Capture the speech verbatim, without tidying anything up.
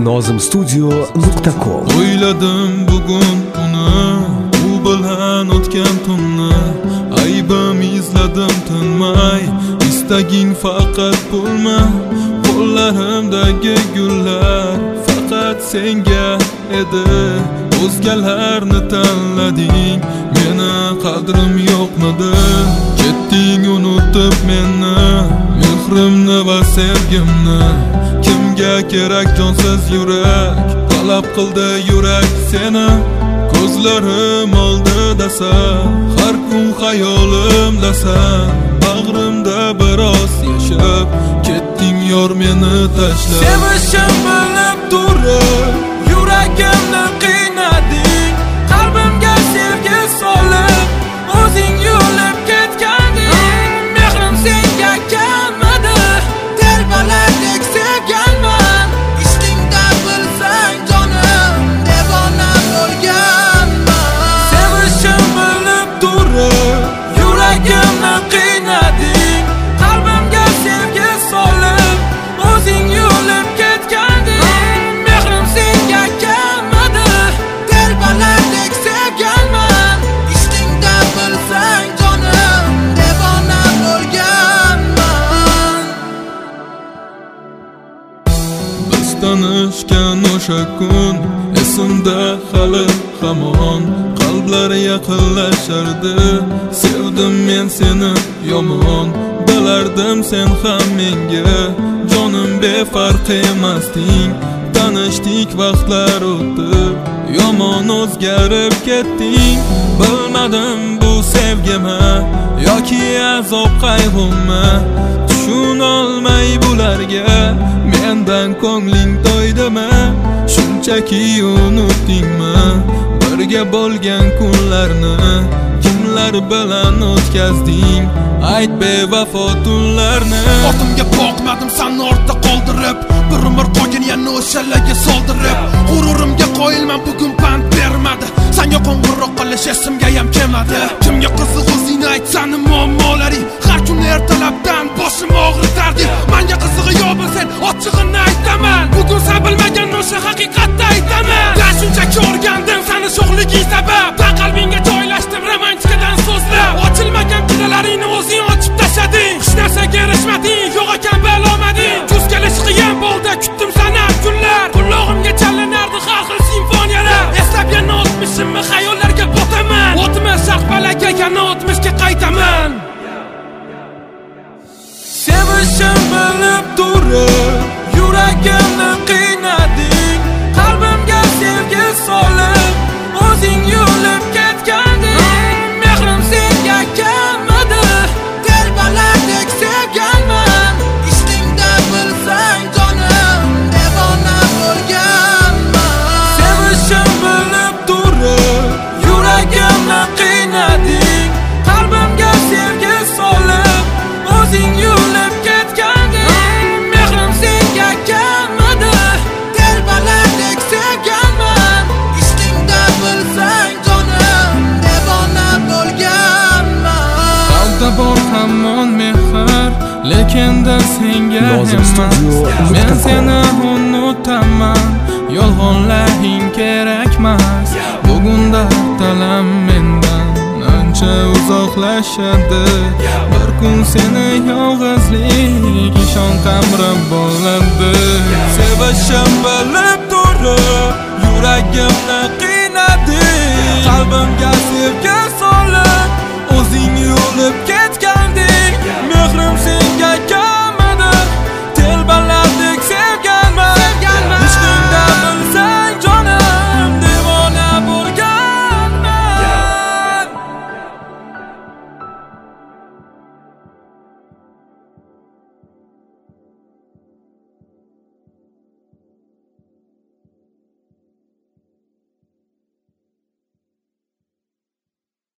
nozim studio nuqta com. O'yladim bugun uni, u bilan o'tgan tunni, aybim izladim tinmay, istaging faqat pulma, qo'llarimdagi gullar faqat senga edi. O'zgalarni tanlading, meni qadrim yo'qmidi? Ketding unutib meni, mehrimni va sevgimni. Kimga kerak jonsiz yurak, talab qildi yurak seni. Ko'zlarim oldidasa, har kun xayolimdasan. Bag'rimda biroz yashab, ketding yor meni tashlab. Sevishim bilib turib, yuragimni qiynading. Qalbimga sevgi solib, o'zing yo'lib ketganding. Mehrim senga kelmadi, telbalardek sevganman. Ishtingda bilsang jonim, devona bo'lganman. Sevishim bilib turib, yuragimni qiynading. Qalbimga sevgi solib, o'zing yo'lib ketganding. Mehrim senga kelmadi, telbalardek sevganman. Ishtingda bilsang jonim, devona bo'lganman. Biz tanishgan o'sha kun esimda hali hamon. Qalblar yaqinlashardi, sevdim men seni yomon. Bilardim sen ham menga jonim befarq emasding. Tanishdik vaqtlar o'tdi, yomon o'zgarib ketding. Bilmadim bu sevgimi yoki azob qayg'umi. Tushunolmay bularga mendan ko'ngling to'ydimi? Shunchaki unutdingmi birga bo'lgan kunlarni? Kimlar bilan o'tkazding ayt bevafo tunlarni? Ortimga boqmadim seni ortda qoldirib, bir umr qolgan yana o'shalarga soldirib. G'ururimga qo'yilman bugun pand bermadi, senga qo'ng'iroq qilish esimga ham kelmadi. Kimga qiziq o'zingni aytsani muammolaring, har kun ertalabdan boshim og'ritarding. Menga qizig'i yo'q bilsan ochig'ini aytaman, bugun sen bilmagan o'sha haqiqatni aytaman. Da shunchaki o'rgandim seni sho'xliging sabab, da qalbingga joylashdim romantikadan so'zlab. Ochilmagan qidalaringni o'zing ochib tashlading, hech narsaga erishmading, yo'q ekan balomading. Kuz kelish qiyin bo'ldi, kutdim seni kunlar, qulog'imga chalinardi har xil simfoniyalar. Eslab yana o'tmishimni xayollarga botaman, o'tmish sharqpalaga yana o'tmishga qaytaman. Sevishim bilib turib, yuragimni qiynading. Qalbimga sevgi solib, o'zing yo'lib ketganding. Mehrim senga kelmadi, telbalardek sevganman. Ishtingda bilsang jonim, devona bo'lganman. Sevishim bilib turib, yuragimni qiynading. Qalbimga sevgi solib, o'zing yo'lib ketganding. Mehrim senga kelmadi, telbalardek sevganman. Ishtingda bilsang jonim, devona bo'lganman. Qalbda bor hamon mehr, lekenda senga Nozim studio emas. Men seni unutaman, yolg'onlaring kerakmas. Bugun darddalam mendan ancha uzoqlashadi. Bir kun seni yolg'izlik ishon qamrab bo'ladi. Sevishim bilib turib, yuragimni qiynading. Qalbimga sevgi